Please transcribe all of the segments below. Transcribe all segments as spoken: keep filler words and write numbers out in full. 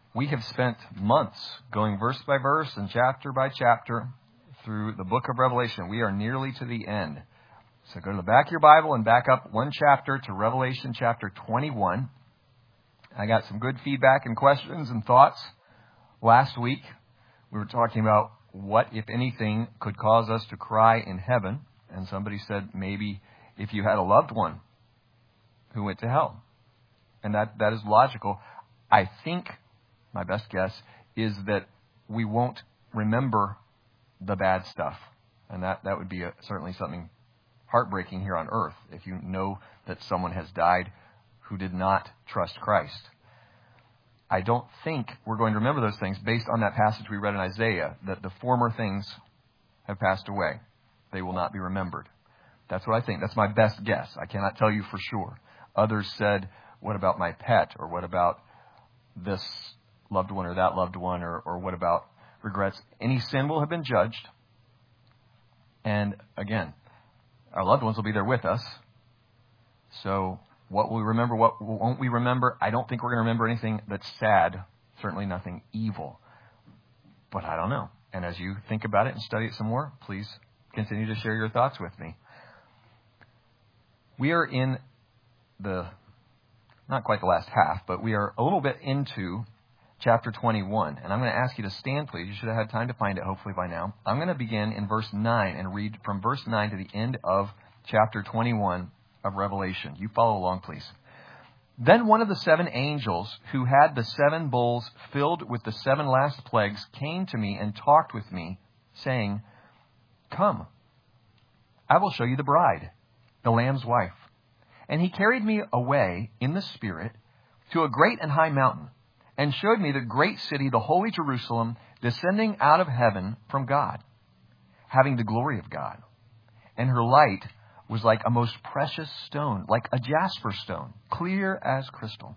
We have spent months going verse by verse and chapter by chapter through the book of Revelation. We are nearly to the end. So go to the back of your Bible and back up one chapter to Revelation chapter twenty-one. I got some good feedback and questions and thoughts last week. We were talking about what, if anything, could cause us to cry in heaven. And somebody said maybe if you had a loved one who went to hell. And that, that is logical. I think my best guess is that we won't remember the bad stuff. And that, that would be a, certainly something heartbreaking here on earth if you know that someone has died who did not trust Christ. I don't think we're going to remember those things based on that passage we read in Isaiah, that the former things have passed away. They will not be remembered. That's what I think. That's my best guess. I cannot tell you for sure. Others said, what about my pet? Or what about this loved one or that loved one? Or, or what about regrets? Any sin will have been judged. And again, our loved ones will be there with us. So what will we remember? What won't we remember? I don't think we're going to remember anything that's sad. Certainly nothing evil. But I don't know. And as you think about it and study it some more, please continue to share your thoughts with me. We are in the, not quite the last half, but we are a little bit into chapter twenty-one. And I'm going to ask you to stand, please. You should have had time to find it, hopefully, by now. I'm going to begin in verse nine and read from verse nine to the end of chapter twenty-one of Revelation. You follow along, please. Then one of the seven angels who had the seven bowls filled with the seven last plagues came to me and talked with me, saying, "Come, I will show you the bride, the Lamb's wife." And he carried me away in the Spirit to a great and high mountain, and showed me the great city, the holy Jerusalem, descending out of heaven from God, having the glory of God. And her light was like a most precious stone, like a jasper stone, clear as crystal.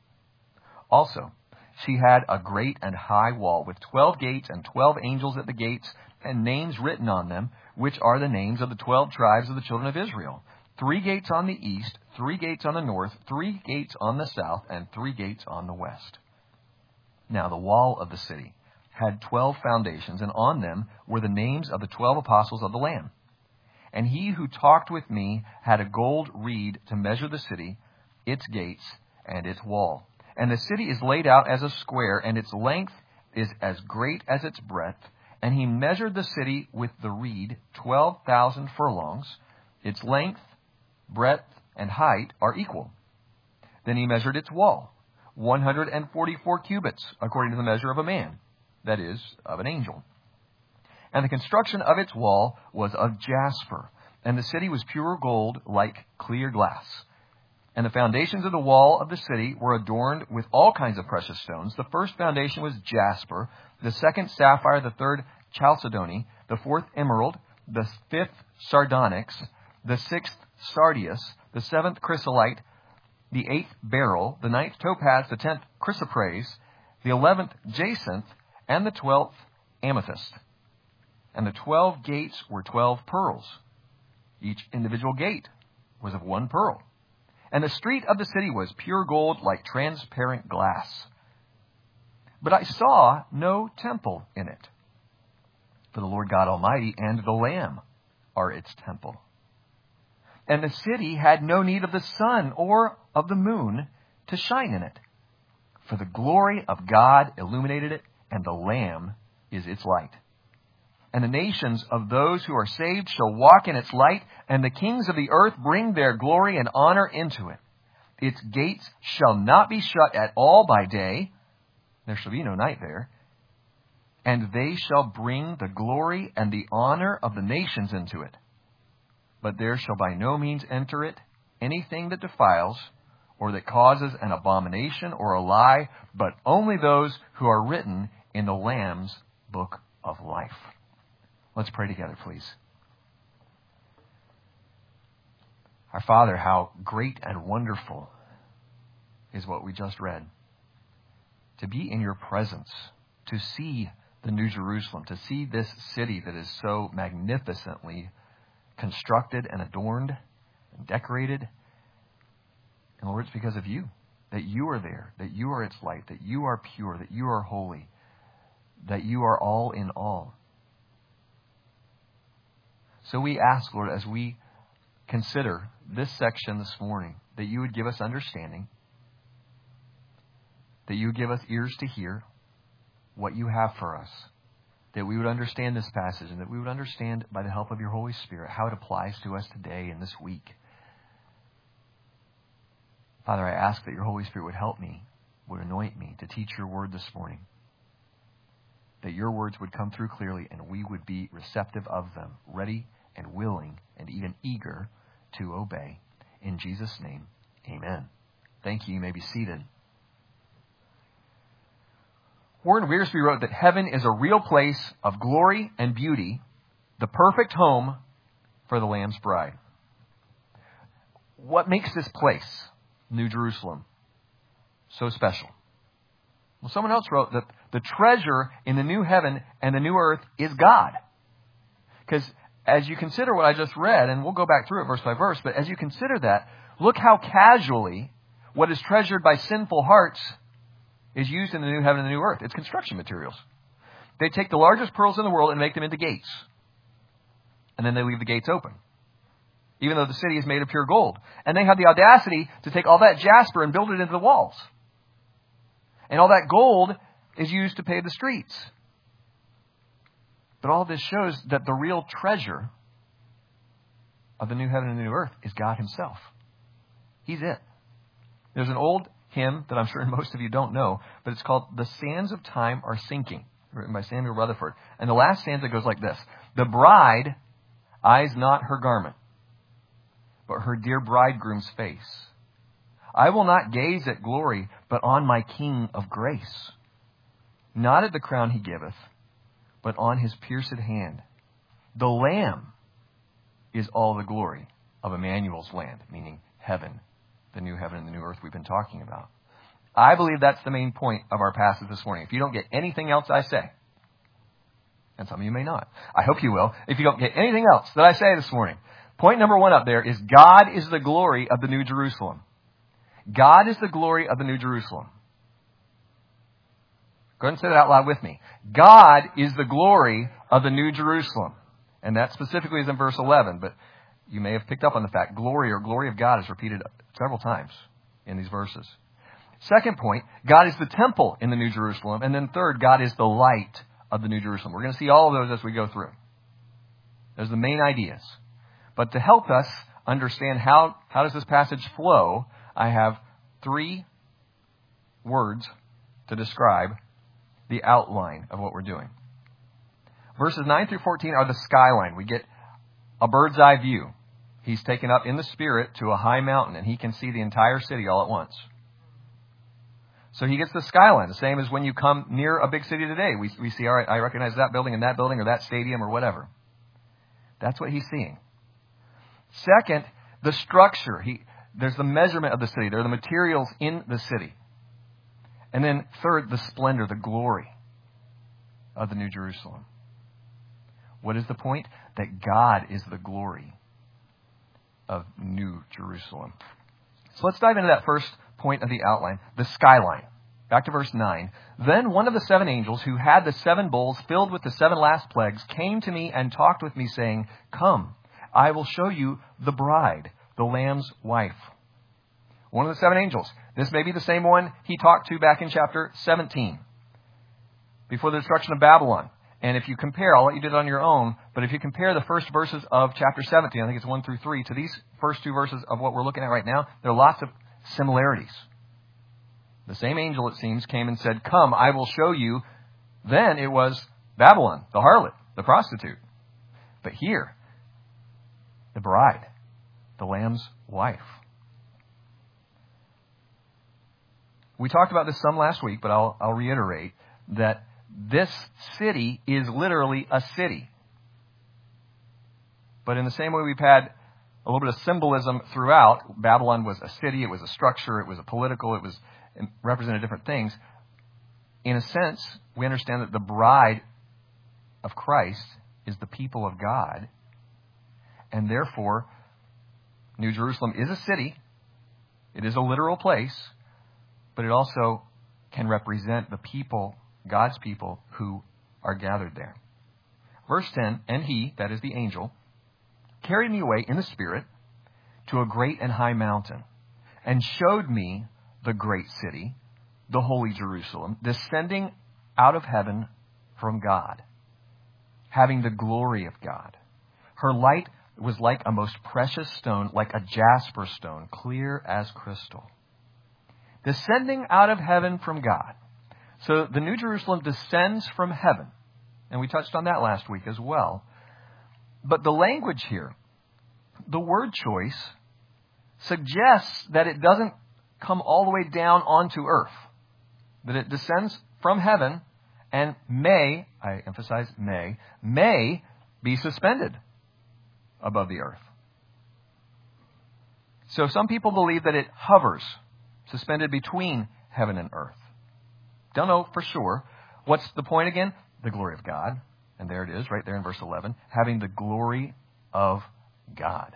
Also, she had a great and high wall with twelve gates and twelve angels at the gates, and names written on them, which are the names of the twelve tribes of the children of Israel. Three gates on the east, three gates on the north, three gates on the south, and three gates on the west. Now the wall of the city had twelve foundations, and on them were the names of the twelve apostles of the Lamb. And he who talked with me had a gold reed to measure the city, its gates, and its wall. And the city is laid out as a square, and its length is as great as its breadth. And he measured the city with the reed, twelve thousand furlongs. Its length, breadth, and height are equal. Then he measured its wall, one hundred forty-four cubits, according to the measure of a man, that is, of an angel. And the construction of its wall was of jasper, and the city was pure gold like clear glass. And the foundations of the wall of the city were adorned with all kinds of precious stones. The first foundation was jasper, the second sapphire, the third chalcedony, the fourth emerald, the fifth sardonyx, the sixth sardius, the seventh chrysolite, the eighth beryl, the ninth topaz, the tenth chrysoprase, the eleventh jacinth, and the twelfth amethyst. And the twelve gates were twelve pearls. Each individual gate was of one pearl. And the street of the city was pure gold like transparent glass. But I saw no temple in it, for the Lord God Almighty and the Lamb are its temple. And the city had no need of the sun or of the moon to shine in it, for the glory of God illuminated it, and the Lamb is its light. And the nations of those who are saved shall walk in its light, and the kings of the earth bring their glory and honor into it. Its gates shall not be shut at all by day. There shall be no night there. And they shall bring the glory and the honor of the nations into it. But there shall by no means enter it anything that defiles, or that causes an abomination or a lie, but only those who are written in the Lamb's book of life. Let's pray together, please. Our Father, how great and wonderful is what we just read. To be in your presence, to see the New Jerusalem, to see this city that is so magnificently constructed and adorned and decorated. And Lord, it's because of you that you are there, that you are its light, that you are pure, that you are holy, that you are all in all. So we ask, Lord, as we consider this section this morning, that you would give us understanding, that you would give us ears to hear what you have for us, that we would understand this passage, and that we would understand by the help of your Holy Spirit how it applies to us today and this week. Father, I ask that your Holy Spirit would help me, would anoint me to teach your word this morning, that your words would come through clearly and we would be receptive of them, ready and willing and even eager to obey. In Jesus' name, amen. Thank you. You may be seated. Warren Wiersbe wrote that heaven is a real place of glory and beauty, the perfect home for the Lamb's bride. What makes this place, New Jerusalem, so special? Well, someone else wrote that the treasure in the new heaven and the new earth is God. Because as you consider what I just read, and we'll go back through it verse by verse, but as you consider that, look how casually what is treasured by sinful hearts is used in the new heaven and the new earth. It's construction materials. They take the largest pearls in the world and make them into gates. And then they leave the gates open, even though the city is made of pure gold. And they have the audacity to take all that jasper and build it into the walls. And all that gold is used to pave the streets. But all this shows that the real treasure of the new heaven and the new earth is God himself. He's it. There's an old hymn that I'm sure most of you don't know, but it's called The Sands of Time Are Sinking, written by Samuel Rutherford. And the last stanza goes like this: the bride eyes not her garment, but her dear bridegroom's face. I will not gaze at glory, but on my King of grace. Not at the crown he giveth, but on his pierced hand. The Lamb is all the glory of Emmanuel's land, meaning heaven, the new heaven and the new earth we've been talking about. I believe that's the main point of our passage this morning. If you don't get anything else I say, and some of you may not, I hope you will. If you don't get anything else that I say this morning, point number one up there is God is the glory of the New Jerusalem. God is the glory of the New Jerusalem. Go ahead and say that out loud with me. God is the glory of the New Jerusalem. And that specifically is in verse eleven, but you may have picked up on the fact glory or glory of God is repeated several times in these verses. Second point, God is the temple in the New Jerusalem. And then third, God is the light of the New Jerusalem. We're going to see all of those as we go through. Those are the main ideas. But to help us understand how, how does this passage flow, I have three words to describe the outline of what we're doing. Verses nine through fourteen are the skyline. We get a bird's eye view. He's taken up in the Spirit to a high mountain, and he can see the entire city all at once. So he gets the skyline, the same as when you come near a big city today. We, we see, all right, I recognize that building and that building or that stadium or whatever. That's what he's seeing. Second, the structure. He, there's the measurement of the city. There are the materials in the city. And then third, the splendor, the glory of the New Jerusalem. What is the point? That God is the glory of New Jerusalem. So let's dive into that first point of the outline, the skyline. Back to verse nine. Then one of the seven angels who had the seven bowls filled with the seven last plagues came to me and talked with me, saying, Come, I will show you the bride, the Lamb's wife. One of the seven angels. This may be the same one he talked to back in chapter seventeen, before the destruction of Babylon. And if you compare, I'll let you do it on your own, but if you compare the first verses of chapter seventeen, I think it's one through three, to these first two verses of what we're looking at right now, there are lots of similarities. The same angel, it seems, came and said, Come, I will show you. Then it was Babylon, the harlot, the prostitute. But here, the bride, the Lamb's wife. We talked about this some last week, but I'll, I'll reiterate that this city is literally a city. But in the same way we've had a little bit of symbolism throughout, Babylon was a city, it was a structure, it was a political, it was it represented different things. In a sense, we understand that the bride of Christ is the people of God. And therefore, New Jerusalem is a city. It is a literal place. but it also can represent the people, God's people, who are gathered there. Verse ten, and he, that is the angel, carried me away in the Spirit to a great and high mountain, and showed me the great city, the holy Jerusalem, descending out of heaven from God, having the glory of God. Her light was like a most precious stone, like a jasper stone, clear as crystal, descending out of heaven from God. So the New Jerusalem descends from heaven. And we touched on that last week as well. But the language here, the word choice, suggests that it doesn't come all the way down onto earth. That it descends from heaven and may, I emphasize may, may be suspended above the earth. So some people believe that it hovers, suspended between heaven and earth. Don't know for sure. What's the point again? The glory of God. And there it is, right there in verse eleven. Having the glory of God.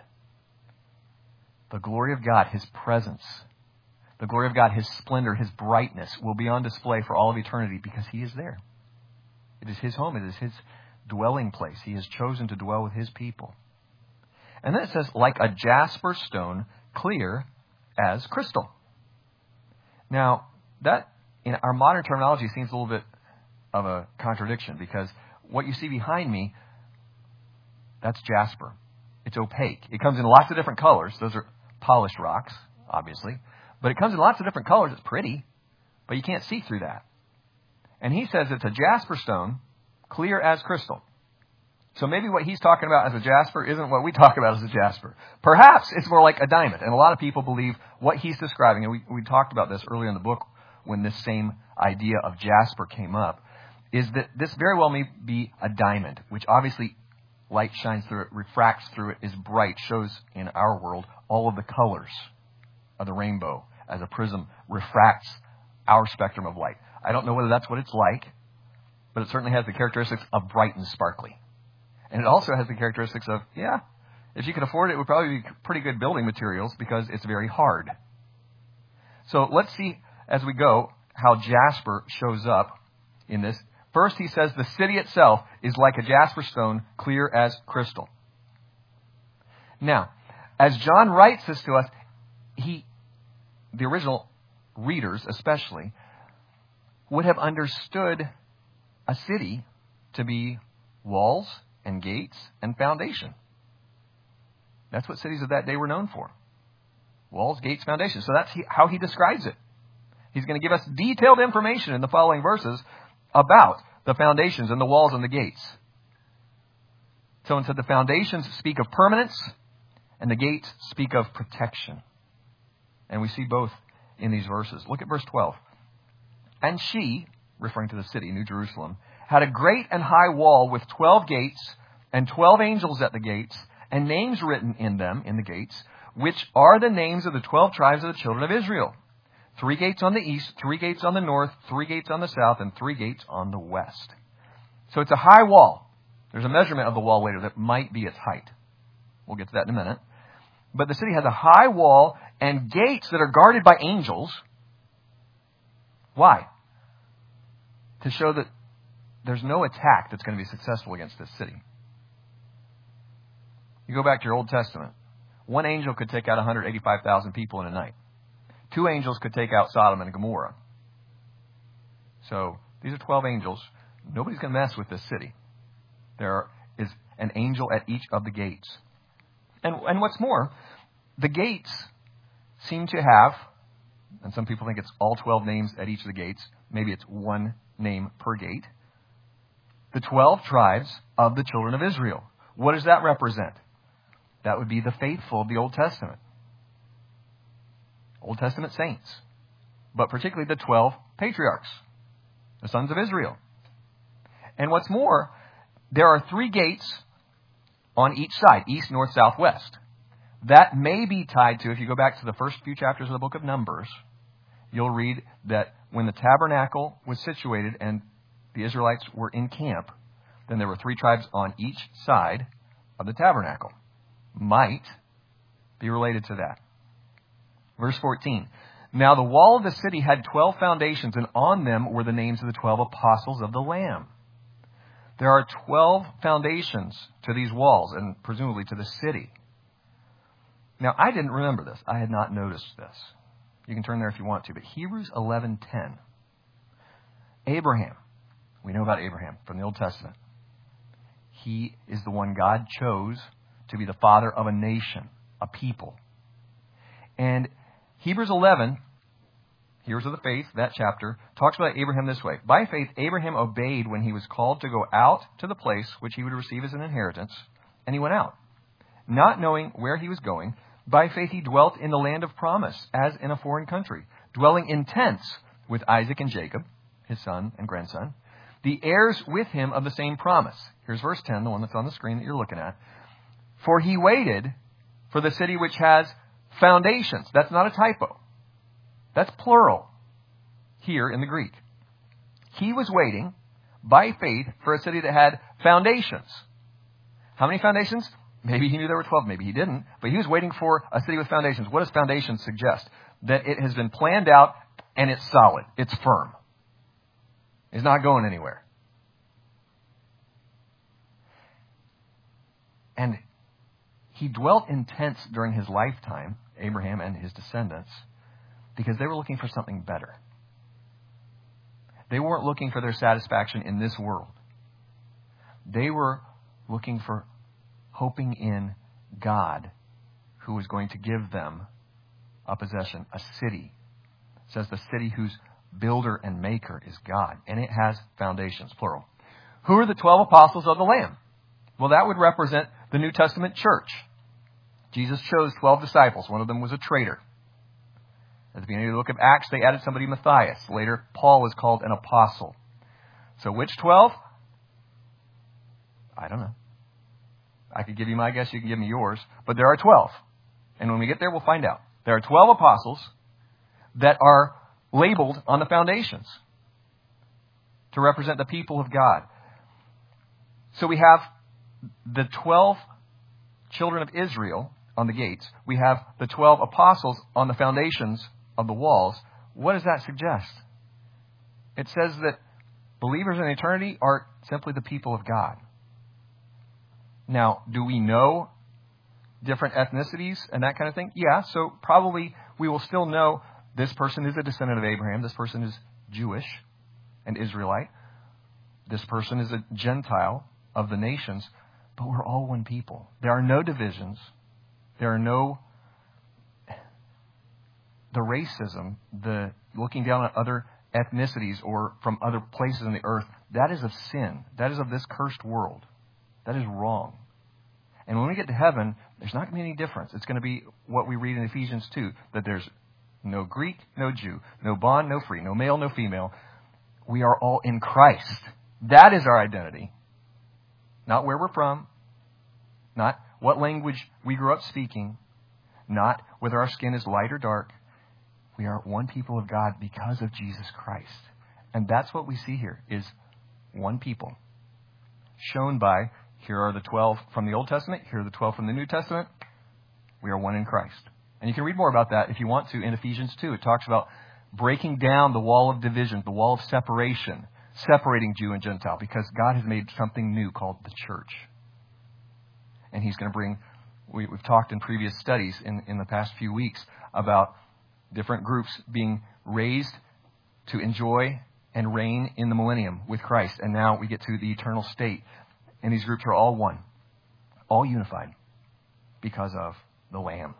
The glory of God, His presence. The glory of God, His splendor, His brightness will be on display for all of eternity because He is there. It is His home. It is His dwelling place. He has chosen to dwell with His people. And then it says, like a jasper stone, clear as crystal. Now, that in our modern terminology seems a little bit of a contradiction because what you see behind me, that's jasper. It's opaque. It comes in lots of different colors. Those are polished rocks, obviously. But it comes in lots of different colors. It's pretty, but you can't see through that. And he says it's a jasper stone, clear as crystal. So maybe what he's talking about as a jasper isn't what we talk about as a jasper. Perhaps it's more like a diamond. And a lot of people believe what he's describing, and we, we talked about this earlier in the book when this same idea of jasper came up, is that this very well may be a diamond, which obviously light shines through it, refracts through it, is bright, shows in our world all of the colors of the rainbow as a prism refracts our spectrum of light. I don't know whether that's what it's like, but it certainly has the characteristics of bright and sparkly. And it also has the characteristics of, yeah, if you can afford it, it would probably be pretty good building materials because it's very hard. So let's see as we go how jasper shows up in this. First, he says the city itself is like a jasper stone, clear as crystal. Now, as John writes this to us, he, the original readers especially, would have understood a city to be walls and gates and foundation. That's what cities of that day were known for. Walls, gates, foundation. So that's how he describes it. He's going to give us detailed information in the following verses about the foundations and the walls and the gates. So instead, the foundations speak of permanence and the gates speak of protection. And we see both in these verses. Look at verse twelve. And she, referring to the city, New Jerusalem, had a great and high wall with twelve gates and twelve angels at the gates and names written in them, in the gates, which are the names of the twelve tribes of the children of Israel. Three gates on the east, three gates on the north, three gates on the south, and three gates on the west. So it's a high wall. There's a measurement of the wall later that might be its height. We'll get to that in a minute. But the city has a high wall and gates that are guarded by angels. Why? To show that there's no attack that's going to be successful against this city. You go back to your Old Testament. One angel could take out one hundred eighty-five thousand people in a night. Two angels could take out Sodom and Gomorrah. So these are twelve angels. Nobody's going to mess with this city. There is an angel at each of the gates. And, and what's more, the gates seem to have, and some people think it's all twelve names at each of the gates. Maybe it's one name per gate. The twelve tribes of the children of Israel. What does that represent? That would be the faithful of the Old Testament. Old Testament saints. But particularly the twelve patriarchs, the sons of Israel. And what's more, there are three gates on each side, east, north, south, west. That may be tied to, if you go back to the first few chapters of the book of Numbers, you'll read that when the tabernacle was situated and the Israelites were in camp, then there were three tribes on each side of the tabernacle. Might be related to that. Verse fourteen. Now the wall of the city had twelve foundations, and on them were the names of the twelve apostles of the Lamb. There are twelve foundations to these walls, and presumably to the city. Now, I didn't remember this. I had not noticed this. You can turn there if you want to, but Hebrews eleven ten. Abraham. We know about Abraham from the Old Testament. He is the one God chose to be the father of a nation, a people. And Hebrews eleven, Heroes of the Faith, that chapter, talks about Abraham this way. By faith, Abraham obeyed when he was called to go out to the place which he would receive as an inheritance, and he went out, not knowing where he was going. By faith, he dwelt in the land of promise, as in a foreign country, dwelling in tents with Isaac and Jacob, his son and grandson, the heirs with him of the same promise. Here's verse ten, the one that's on the screen that you're looking at. For he waited for the city which has foundations. That's not a typo. That's plural here in the Greek. He was waiting by faith for a city that had foundations. How many foundations? Maybe he knew there were twelve, maybe he didn't. But he was waiting for a city with foundations. What does foundations suggest? That it has been planned out and it's solid. It's firm. It's not going anywhere. And he dwelt in tents during his lifetime, Abraham and his descendants, because they were looking for something better. They weren't looking for their satisfaction in this world. They were looking for hoping in God, who was going to give them a possession, a city. It says the city whose builder and maker is God, and it has foundations, plural. Who are the twelve apostles of the Lamb? Well, that would represent the New Testament church. Jesus chose twelve disciples. One of them was a traitor. At the beginning of the book of Acts, they added somebody, Matthias. Later, Paul was called an apostle. So which twelve? I don't know. I could give you my guess, you can give me yours. But there are twelve. And when we get there, we'll find out. There are twelve apostles that are labeled on the foundations to represent the people of God. So we have the twelve children of Israel on the gates. We have the twelve apostles on the foundations of the walls. What does that suggest? It says that believers in eternity are simply the people of God. Now, do we know different ethnicities and that kind of thing? Yeah, so probably we will still know this person is a descendant of Abraham. This person is Jewish and Israelite. This person is a Gentile of the nations. But we're all one people. There are no divisions. There are no... The racism, the looking down at other ethnicities or from other places on the earth, that is of sin. That is of this cursed world. That is wrong. And when we get to heaven, there's not going to be any difference. It's going to be what we read in Ephesians two, that there's no Greek, no Jew, no bond, no free, no male, no female. We are all in Christ. That is our identity. Not where we're from, not what language we grew up speaking, not whether our skin is light or dark. We are one people of God because of Jesus Christ. And that's what we see here, is one people. Shown by, here are the twelve from the Old Testament, here are the twelve from the New Testament. We are one in Christ. And you can read more about that if you want to in Ephesians two. It talks about breaking down the wall of division, the wall of separation, separating Jew and Gentile, because God has made something new called the church. And he's going to bring, we, we've talked in previous studies in, in the past few weeks about different groups being raised to enjoy and reign in the millennium with Christ. And now we get to the eternal state. And these groups are all one, all unified because of the Lamb.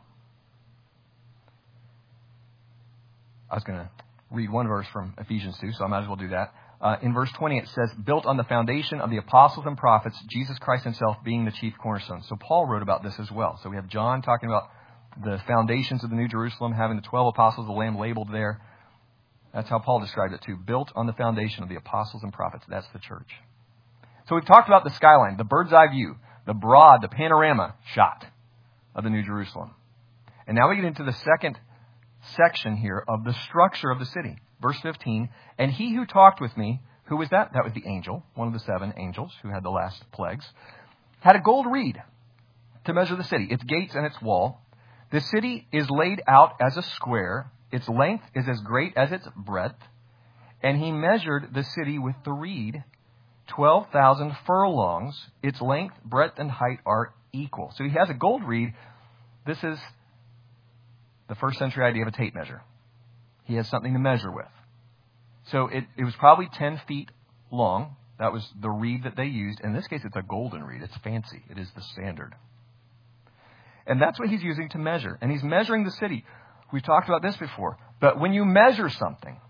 I was going to read one verse from Ephesians two, so I might as well do that. Uh, in verse twenty, it says, built on the foundation of the apostles and prophets, Jesus Christ himself being the chief cornerstone. So Paul wrote about this as well. So we have John talking about the foundations of the New Jerusalem, having the twelve apostles of the Lamb labeled there. That's how Paul described it too. Built on the foundation of the apostles and prophets. That's the church. So we've talked about the skyline, the bird's eye view, the broad, the panorama shot of the New Jerusalem. And now we get into the second section here of the structure of the city. Verse fifteen, and he who talked with me, who was that? That was the angel, one of the seven angels who had the last plagues, had a gold reed to measure the city, its gates and its wall. The city is laid out as a square, its length is as great as its breadth. And he measured the city with the reed, twelve thousand furlongs. Its length, breadth, and height are equal. So he has a gold reed. This is the first century idea of a tape measure. He has something to measure with. So it, it was probably ten feet long. That was the reed that they used. In this case, it's a golden reed. It's fancy. It is the standard. And that's what he's using to measure. And he's measuring the city. We've talked about this before. But when you measure something,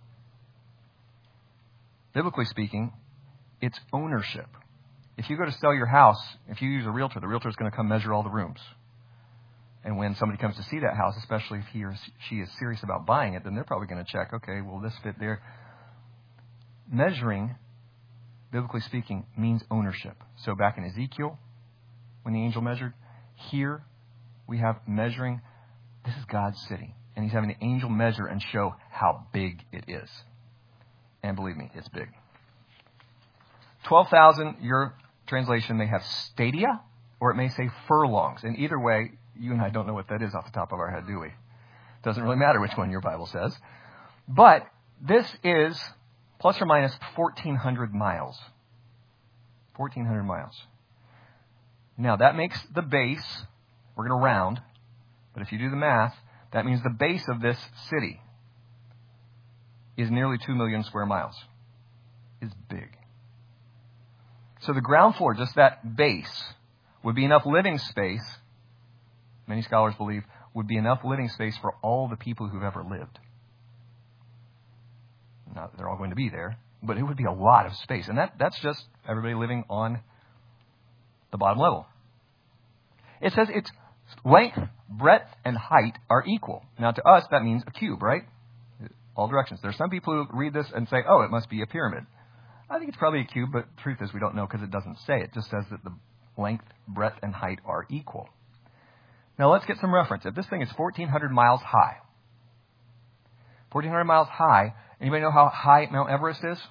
biblically speaking, it's ownership. If you go to sell your house, if you use a realtor, the realtor is going to come measure all the rooms. And when somebody comes to see that house, especially if he or she is serious about buying it, then they're probably going to check, okay, will this fit there? Measuring, biblically speaking, means ownership. So back in Ezekiel, when the angel measured, here we have measuring. This is God's city. And he's having the angel measure and show how big it is. And believe me, it's big. twelve thousand, your translation may have stadia, or it may say furlongs. And either way, you and I don't know what that is off the top of our head, do we? Doesn't really matter which one your Bible says. But this is plus or minus fourteen hundred miles. fourteen hundred miles. Now, that makes the base, we're going to round, but if you do the math, that means the base of this city is nearly two million square miles. It's big. So the ground floor, just that base, would be enough living space, many scholars believe, would be enough living space for all the people who've ever lived. Not that they're all going to be there, but it would be a lot of space. And that, that's just everybody living on the bottom level. It says its length, breadth, and height are equal. Now, to us, that means a cube, right? All directions. There are some people who read this and say, oh, it must be a pyramid. I think it's probably a cube, but the truth is we don't know because it doesn't say. It just says that the length, breadth, and height are equal. Now, let's get some reference. If this thing is fourteen hundred miles high, fourteen hundred miles high, anybody know how high Mount Everest is?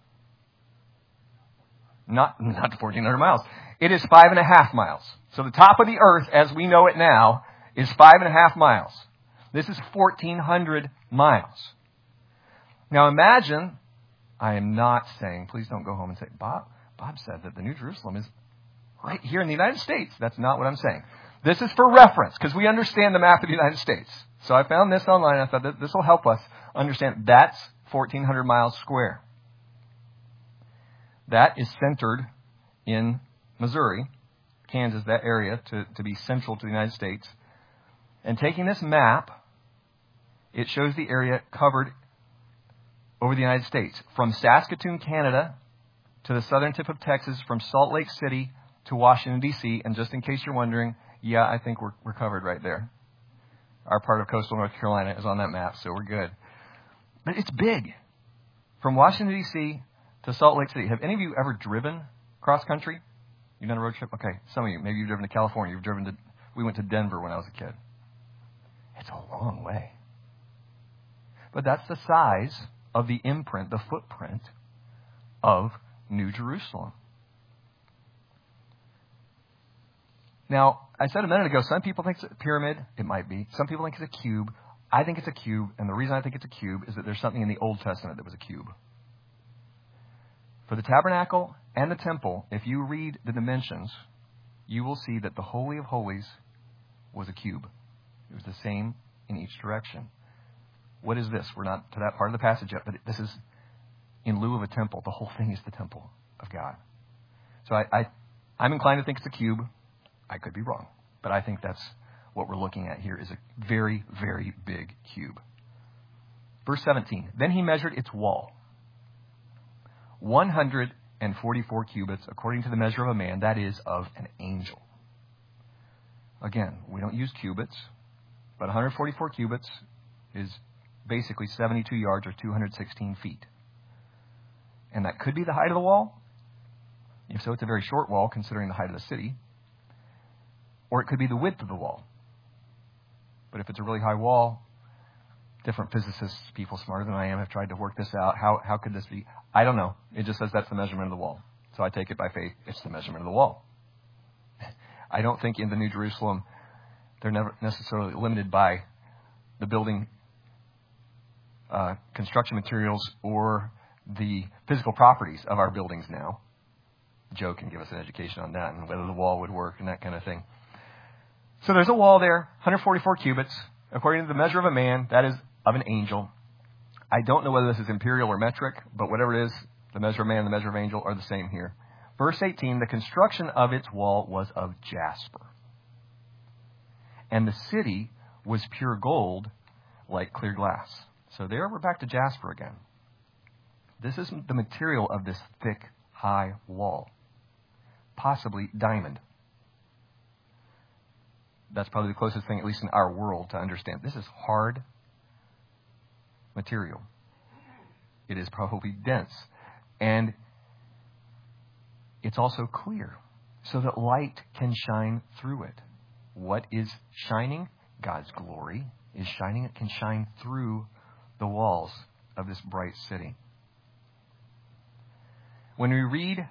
Not, not fourteen hundred miles. It is five and a half miles. So the top of the earth, as we know it now, is five and a half miles. This is fourteen hundred miles. Now imagine, I am not saying, please don't go home and say, Bob, Bob said that the New Jerusalem is right here in the United States. That's not what I'm saying. This is for reference, because we understand the map of the United States. So I found this online. I thought that this will help us understand that's fourteen hundred miles square. That is centered in Missouri, Kansas, that area, to, to be central to the United States. And taking this map, it shows the area covered over the United States, from Saskatoon, Canada, to the southern tip of Texas, from Salt Lake City to Washington, D C And just in case you're wondering, yeah, I think we're, we're covered right there. Our part of coastal North Carolina is on that map, so we're good. But it's big. From Washington, D C to Salt Lake City. Have any of you ever driven cross country? You've done a road trip? Okay, some of you. Maybe you've driven to California. You've driven to, we went to Denver when I was a kid. It's a long way. But that's the size of the imprint, the footprint of New Jerusalem. Now, I said a minute ago, some people think it's a pyramid. It might be. Some people think it's a cube. I think it's a cube, and the reason I think it's a cube is that there's something in the Old Testament that was a cube. For the tabernacle and the temple, if you read the dimensions, you will see that the Holy of Holies was a cube. It was the same in each direction. What is this? We're not to that part of the passage yet, but this is in lieu of a temple. The whole thing is the temple of God. So I, I, I'm inclined to think it's a cube. I could be wrong, but I think that's what we're looking at here is a very, very big cube. Verse seventeen, then he measured its wall. one hundred forty-four cubits, according to the measure of a man, that is, of an angel. Again, we don't use cubits, but one hundred forty-four cubits is basically seventy-two yards or two hundred sixteen feet. And that could be the height of the wall. If so, it's a very short wall considering the height of the city. Or it could be the width of the wall. But if it's a really high wall, different physicists, people smarter than I am, have tried to work this out. How how could this be? I don't know. It just says that's the measurement of the wall. So I take it by faith. It's the measurement of the wall. I don't think in the New Jerusalem they're never necessarily limited by the building uh, construction materials or the physical properties of our buildings now. Joe can give us an education on that and whether the wall would work and that kind of thing. So there's a wall there, one hundred forty-four cubits. According to the measure of a man, that is of an angel. I don't know whether this is imperial or metric, but whatever it is, the measure of man and the measure of angel are the same here. Verse eighteen, the construction of its wall was of jasper. And the city was pure gold, like clear glass. So there we're back to jasper again. This is the material of this thick, high wall. Possibly diamond. That's probably the closest thing, at least in our world, to understand. This is hard material. It is probably dense. And it's also clear, so that light can shine through it. What is shining? God's glory is shining. It can shine through the walls of this bright city. When we read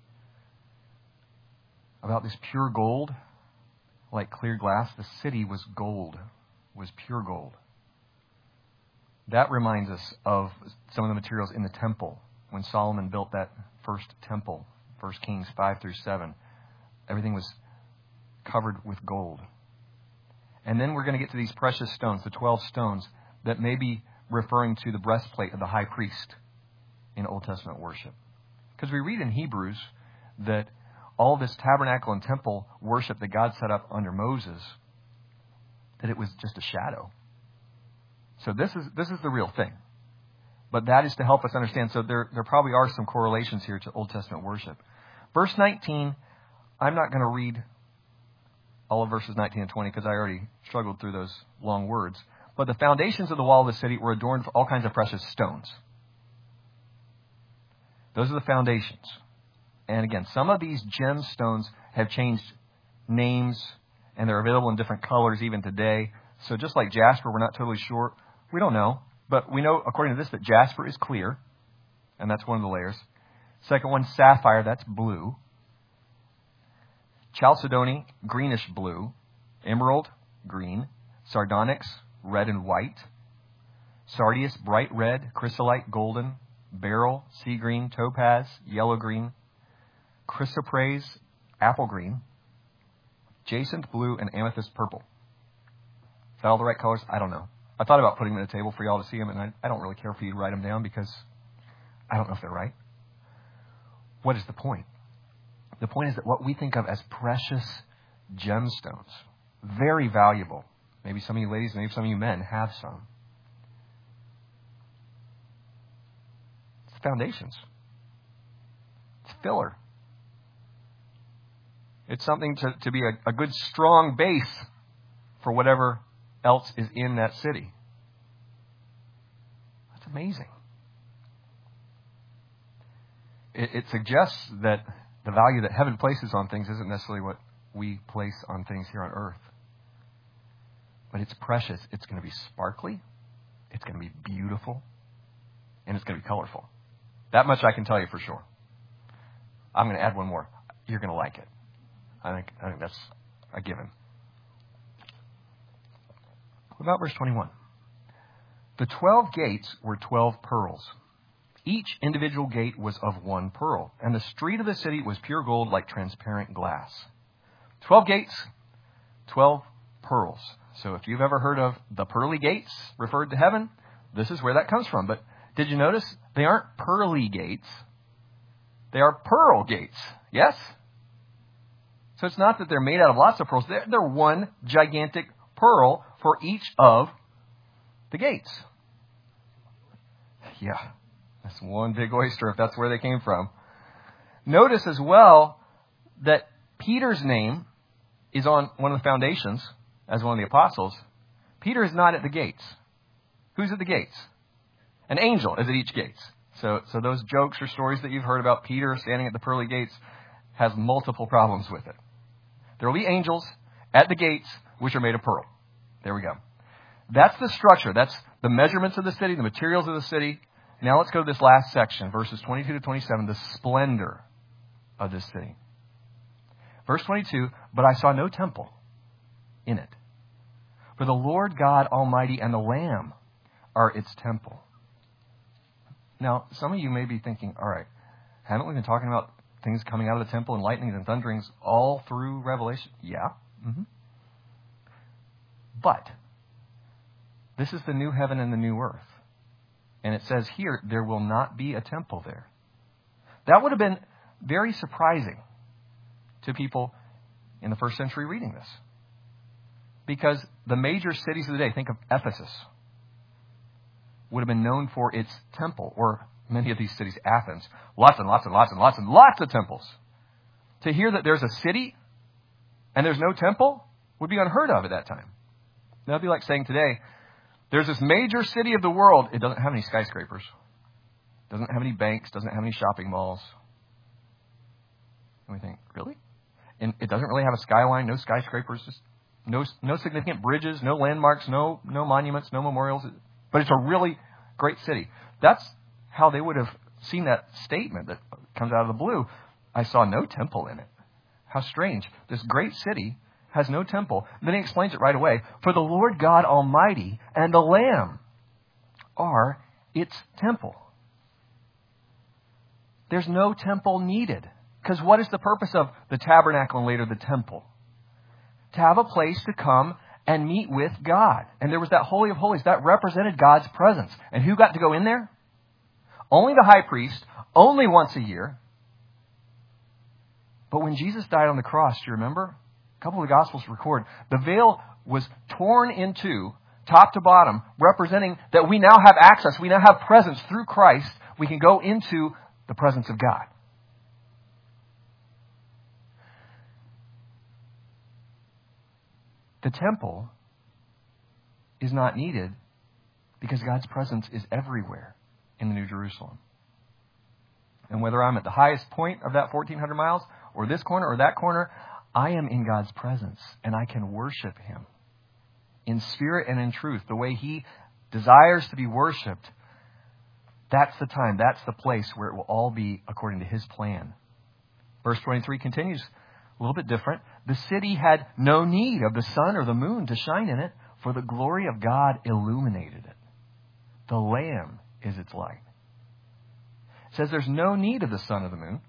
about this pure gold, like clear glass, the city was gold, was pure gold. That reminds us of some of the materials in the temple. When Solomon built that first temple, First Kings five through seven, everything was covered with gold. And then we're going to get to these precious stones, the twelve stones, that may be referring to the breastplate of the high priest in Old Testament worship. Because we read in Hebrews that all this tabernacle and temple worship that God set up under Moses, that it was just a shadow. So this is this is the real thing. But that is to help us understand. So there, there probably are some correlations here to Old Testament worship. Verse nineteen, I'm not going to read all of verses nineteen and twenty because I already struggled through those long words. But the foundations of the wall of the city were adorned with all kinds of precious stones. Those are the foundations. And again, some of these gemstones have changed names, and they're available in different colors even today. So just like jasper, we're not totally sure. We don't know. But we know, according to this, that jasper is clear, and that's one of the layers. Second one, sapphire, that's blue. Chalcedony, greenish blue. Emerald, green. Sardonyx, red and white. Sardius, bright red. Chrysolite, golden. Beryl, sea green. Topaz, yellow green. Chrysoprase, apple green. Jacinth, blue, and amethyst, purple. Is that all the right colors? I don't know. I thought about putting them at a table for y'all to see them, and I, I don't really care for you to write them down because I don't know if they're right. What is the point? The point is that what we think of as precious gemstones, very valuable. Maybe some of you ladies, maybe some of you men have some. It's foundations. It's filler. It's something to, to be a, a good, strong base for whatever else is in that city. That's amazing. It, it suggests that the value that heaven places on things isn't necessarily what we place on things here on earth. But it's precious. It's going to be sparkly. It's going to be beautiful. And it's going to be colorful. That much I can tell you for sure. I'm going to add one more. You're going to like it. I think, I think that's a given. What about verse twenty-one? The twelve gates were twelve pearls. Each individual gate was of one pearl, and the street of the city was pure gold like transparent glass. Twelve gates, twelve pearls. So if you've ever heard of the pearly gates referred to heaven, this is where that comes from. But did you notice they aren't pearly gates? They are pearl gates. Yes? So it's not that they're made out of lots of pearls. They're, they're one gigantic pearl for each of the gates. Yeah, that's one big oyster if that's where they came from. Notice as well that Peter's name is on one of the foundations as one of the apostles. Peter is not at the gates. Who's at the gates? An angel is at each gate. So, so those jokes or stories that you've heard about Peter standing at the pearly gates has multiple problems with it. There will be angels at the gates which are made of pearl. There we go. That's the structure. That's the measurements of the city, the materials of the city. Now let's go to this last section, verses twenty-two to twenty-seven, the splendor of this city. Verse twenty-two, but I saw no temple in it, for the Lord God Almighty and the Lamb are its temple. Now, some of you may be thinking, all right, haven't we been talking about things coming out of the temple and lightnings and thunderings all through Revelation? Yeah. Mm-hmm. But this is the new heaven and the new earth. And it says here, there will not be a temple there. That would have been very surprising to people in the first century reading this. Because the major cities of the day, think of Ephesus, would have been known for its temple, or many of these cities, Athens, lots and lots and lots and lots and lots of temples. To hear that there's a city and there's no temple would be unheard of at that time. That would be like saying today, there's this major city of the world. It doesn't have any skyscrapers. Doesn't have any banks. Doesn't have any shopping malls. And we think, really? And it doesn't really have a skyline, no skyscrapers, just no no significant bridges, no landmarks, no no monuments, no memorials. But it's a really great city. That's how they would have seen that statement that comes out of the blue. I saw no temple in it. How strange. This great city has no temple. Then he explains it right away. For the Lord God Almighty and the Lamb are its temple. There's no temple needed. Because what is the purpose of the tabernacle and later the temple? To have a place to come and meet with God. And there was that Holy of Holies. That represented God's presence. And who got to go in there? Only the high priest, only once a year. But when Jesus died on the cross, do you remember? A couple of the Gospels record, the veil was torn in two, top to bottom, representing that we now have access, we now have presence through Christ. We can go into the presence of God. The temple is not needed because God's presence is everywhere in the New Jerusalem. And whether I'm at the highest point of that fourteen hundred miles, or this corner or that corner, I am in God's presence and I can worship Him in spirit and in truth, the way He desires to be worshipped. That's the time, that's the place where it will all be according to His plan. Verse twenty-three continues a little bit different. The city had no need of the sun or the moon to shine in it, for the glory of God illuminated it. The Lamb is its light. It says there's no need of the sun or the moon.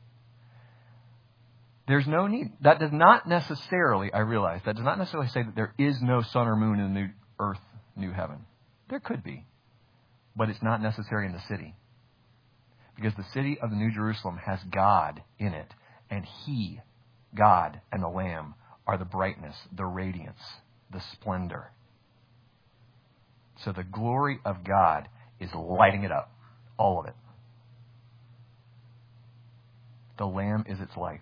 There's no need. That does not necessarily, I realize, that does not necessarily say that there is no sun or moon in the new earth, new heaven. There could be. But it's not necessary in the city. Because the city of the New Jerusalem has God in it. And He, God and the Lamb, are the brightness, the radiance, the splendor. So the glory of God is lighting it up. All of it. The Lamb is its light.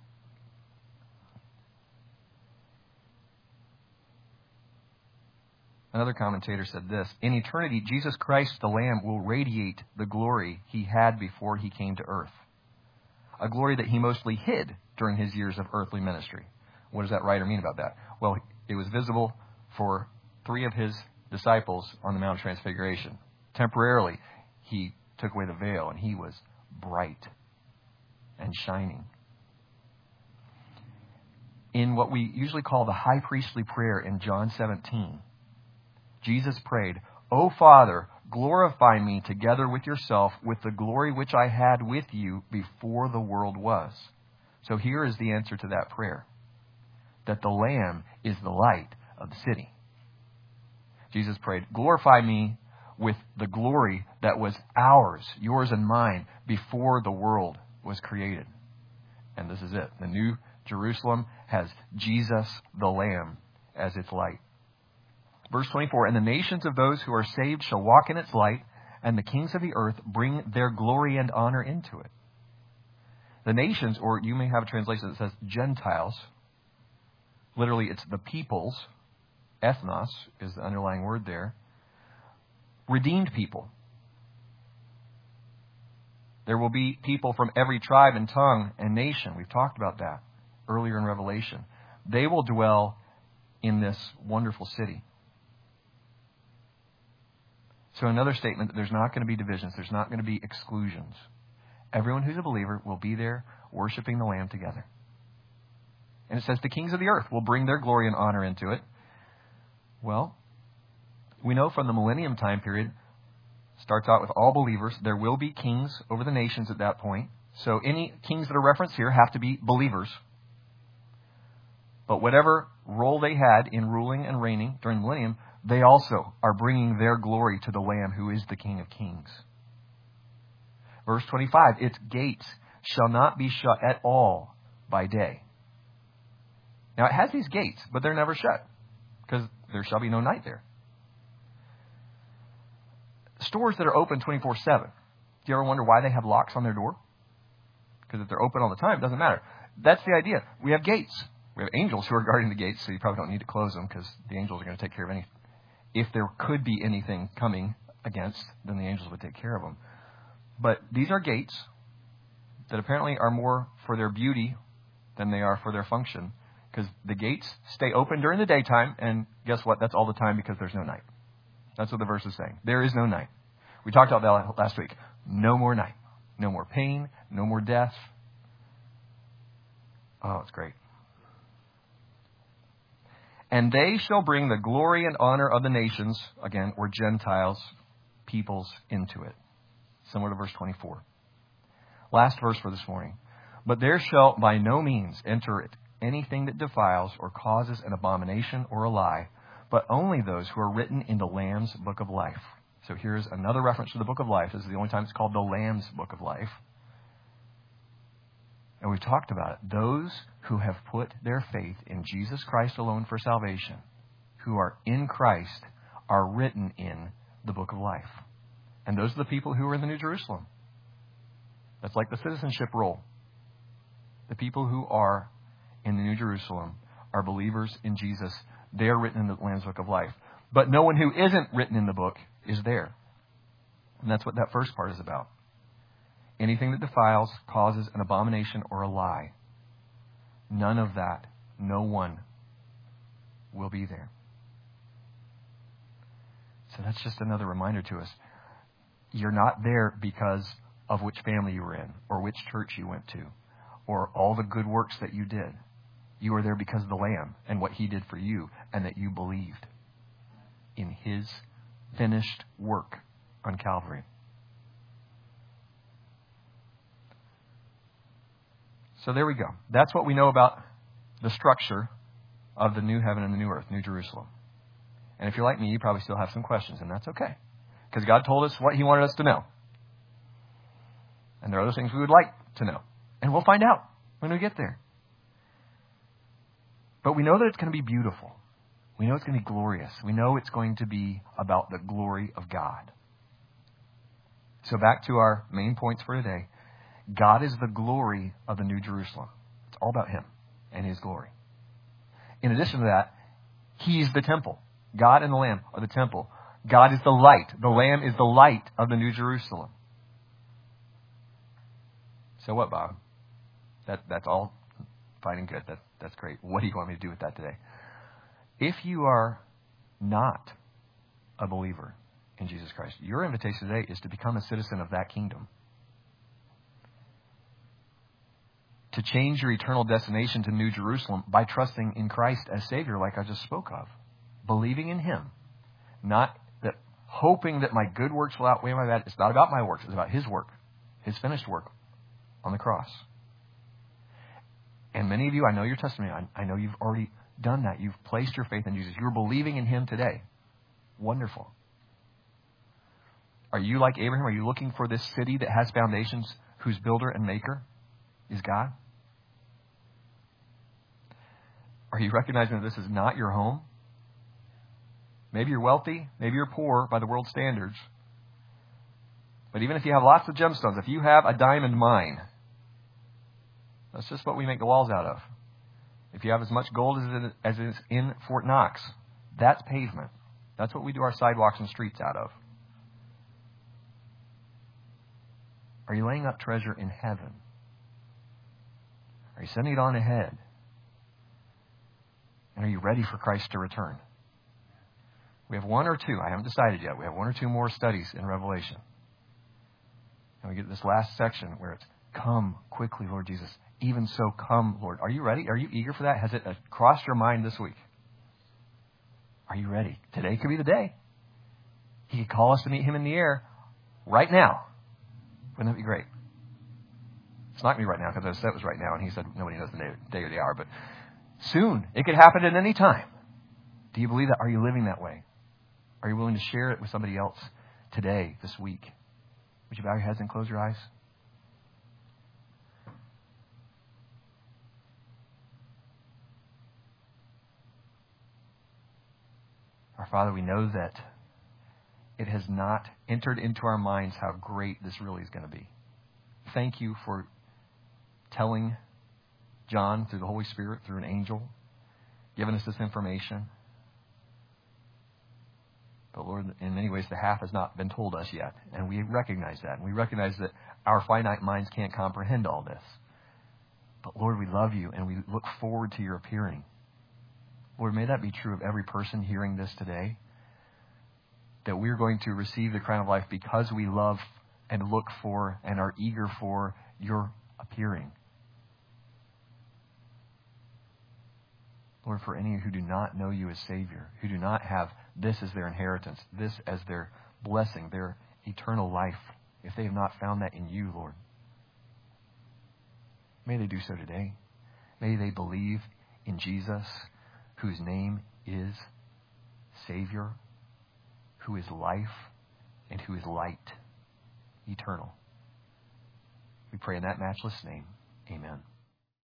Another commentator said this: in eternity, Jesus Christ, the Lamb, will radiate the glory He had before He came to earth. A glory that He mostly hid during His years of earthly ministry. What does that writer mean about that? Well, it was visible for three of His disciples on the Mount of Transfiguration. Temporarily, He took away the veil and He was bright and shining. In what we usually call the high priestly prayer in John seventeen, Jesus prayed, O Father, glorify me together with yourself with the glory which I had with you before the world was. So here is the answer to that prayer. That the Lamb is the light of the city. Jesus prayed, glorify me with the glory that was ours, yours and mine, before the world was created. And this is it. The New Jerusalem has Jesus the Lamb as its light. Verse twenty-four, and the nations of those who are saved shall walk in its light, and the kings of the earth bring their glory and honor into it. The nations, or you may have a translation that says Gentiles. Literally, it's the peoples. Ethnos is the underlying word there. Redeemed people. There will be people from every tribe and tongue and nation. We've talked about that earlier in Revelation. They will dwell in this wonderful city. So another statement that there's not going to be divisions. There's not going to be exclusions. Everyone who's a believer will be there worshiping the Lamb together. And it says the kings of the earth will bring their glory and honor into it. Well, we know from the millennium time period, Starts out with all believers. There will be kings over the nations at that point. So any kings that are referenced here have to be believers. But whatever role they had in ruling and reigning during the millennium, they also are bringing their glory to the Lamb who is the King of Kings. Verse twenty-five, its gates shall not be shut at all by day. Now it has these gates, but they're never shut because there shall be no night there. Stores that are open twenty-four seven. Do you ever wonder why they have locks on their door? Because if they're open all the time, it doesn't matter. That's the idea. We have gates. We have angels who are guarding the gates, so you probably don't need to close them because the angels are going to take care of anything. If there could be anything coming against, then the angels would take care of them. But these are gates that apparently are more for their beauty than they are for their function, because the gates stay open during the daytime, and guess what? That's all the time because there's no night. That's what the verse is saying. There is no night. We talked about that last week. No more night. No more pain. No more death. Oh, it's great. And they shall bring the glory and honor of the nations, again, or Gentiles, peoples, into it. Similar to verse twenty-four. Last verse for this morning. But there shall by no means enter it anything that defiles or causes an abomination or a lie, but only those who are written in the Lamb's book of life. So here's another reference to the book of life. This is the only time it's called the Lamb's book of life. And we've talked about it. Those who have put their faith in Jesus Christ alone for salvation, who are in Christ, are written in the book of life. And those are the people who are in the New Jerusalem. That's like the citizenship roll. The people who are in the New Jerusalem are believers in Jesus. They are written in the Lamb's book of life. But no one who isn't written in the book is there. And that's what that first part is about. Anything that defiles, causes an abomination or a lie. None of that. No one will be there. So that's just another reminder to us. You're not there because of which family you were in, or which church you went to, or all the good works that you did. You are there because of the Lamb and what He did for you, and that you believed in His finished work on Calvary. So there we go. That's what we know about the structure of the new heaven and the new earth, New Jerusalem. And if you're like me, you probably still have some questions, and that's okay. Because God told us what He wanted us to know. And there are other things we would like to know. And we'll find out when we get there. But we know that it's going to be beautiful. We know it's going to be glorious. We know it's going to be about the glory of God. So back to our main points for today. God is the glory of the New Jerusalem. It's all about Him and His glory. In addition to that, He's the temple. God and the Lamb are the temple. God is the light. The Lamb is the light of the New Jerusalem. So what, Bob? That that's all fine and good. That that's great. What do you want me to do with that today? If you are not a believer in Jesus Christ, your invitation today is to become a citizen of that kingdom. To change your eternal destination to New Jerusalem by trusting in Christ as Savior, like I just spoke of. Believing in Him. Not that hoping that my good works will outweigh my bad. It's not about my works. It's about His work. His finished work on the cross. And many of you, I know your testimony. I, I know you've already done that. You've placed your faith in Jesus. You're believing in Him today. Wonderful. Are you like Abraham? Are you looking for this city that has foundations, whose builder and maker is God? Are you recognizing that this is not your home? Maybe you're wealthy. Maybe you're poor by the world's standards. But even if you have lots of gemstones, if you have a diamond mine, that's just what we make the walls out of. If you have as much gold as it, as is in Fort Knox, that's pavement. That's what we do our sidewalks and streets out of. Are you laying up treasure in heaven? Are you sending it on ahead? And are you ready for Christ to return? We have one or two. I haven't decided yet. We have one or two more studies in Revelation. And we get this last section where it's, come quickly, Lord Jesus. Even so, come, Lord. Are you ready? Are you eager for that? Has it crossed your mind this week? Are you ready? Today could be the day. He could call us to meet Him in the air. right now. Wouldn't that be great? It's not going to be right now because I said it was right now, and he said nobody knows the day, day or the hour, but soon. It could happen at any time. Do you believe that? Are you living that way? Are you willing to share it with somebody else today, this week? Would you bow your heads and close your eyes? Our Father, we know that it has not entered into our minds how great this really is going to be. Thank you for telling John through the Holy Spirit, through an angel, giving us this information. But Lord, in many ways, the half has not been told us yet. And we recognize that. And we recognize that our finite minds can't comprehend all this. But Lord, we love you and we look forward to your appearing. Lord, may that be true of every person hearing this today. That we're going to receive the crown of life because we love and look for and are eager for your appearing. Lord, for any who do not know you as Savior, who do not have this as their inheritance, this as their blessing, their eternal life, if they have not found that in you, Lord, may they do so today. May they believe in Jesus, whose name is Savior, who is life, and who is light, eternal. We pray in that matchless name. Amen.